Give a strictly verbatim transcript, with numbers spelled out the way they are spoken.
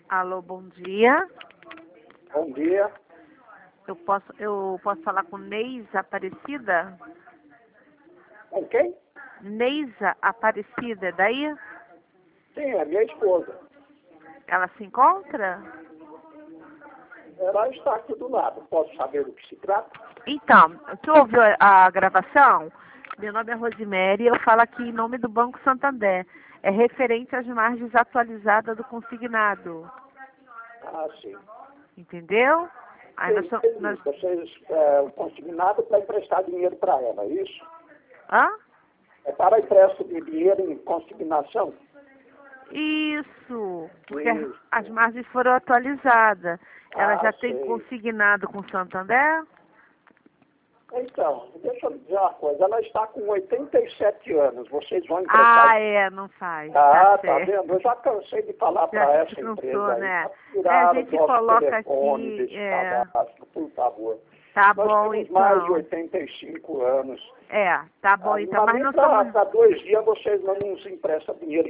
Alô, bom dia. Bom dia. Eu posso, eu posso falar com Neisa Aparecida? Com quem? Neisa Aparecida, é daí? Sim, é minha esposa. Ela se encontra? Ela está aqui do lado. Posso saber do que se trata? Então, tu ouviu a, a gravação? Meu nome é Rosemary e eu falo aqui em nome do Banco Santander. É referente às margens atualizadas do consignado. Ah, sim. Entendeu? Aí nós, Sim, so- sim. nós... Vocês, é, o consignado para emprestar dinheiro para ela, é isso? Hã? É para empréstimo de dinheiro em consignação? Isso, porque Isso. as margens foram atualizadas. Ela Ah, já tem sei. consignado com o Santander? Então, deixa eu dizer uma coisa. Ela está com oitenta e sete anos. Vocês vão Ah, emprestar... é, não faz. Ah, Tá tá certo. vendo? Eu já cansei de falar Já para se essa cansou, empresa aí. né? Para É, a tirar o gente nosso coloca telefone aqui, desse é, cadastro, por favor. tá Nós bom temos mais de então. oitenta e cinco anos. É, tá bom Ah, então, mas nem não para somos... dois dias vocês não nos emprestam dinheiro